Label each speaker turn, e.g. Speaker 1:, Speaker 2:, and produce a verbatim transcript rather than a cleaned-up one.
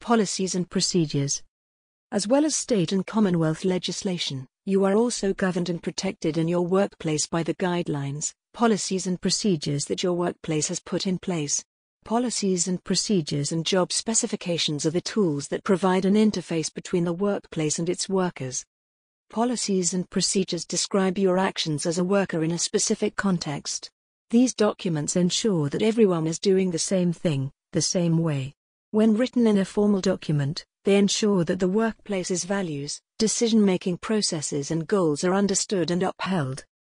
Speaker 1: policies and procedures. As well as state and Commonwealth legislation, you are also governed and protected in your workplace by the guidelines, policies and procedures that your workplace has put in place. Policies and procedures and job specifications are the tools that provide an interface between the workplace and its workers. Policies and procedures describe your actions as a worker in a specific context. These documents ensure that everyone is doing the same thing, the same way. When written in a formal document, they ensure that the workplace's values, decision-making processes and goals are understood and upheld.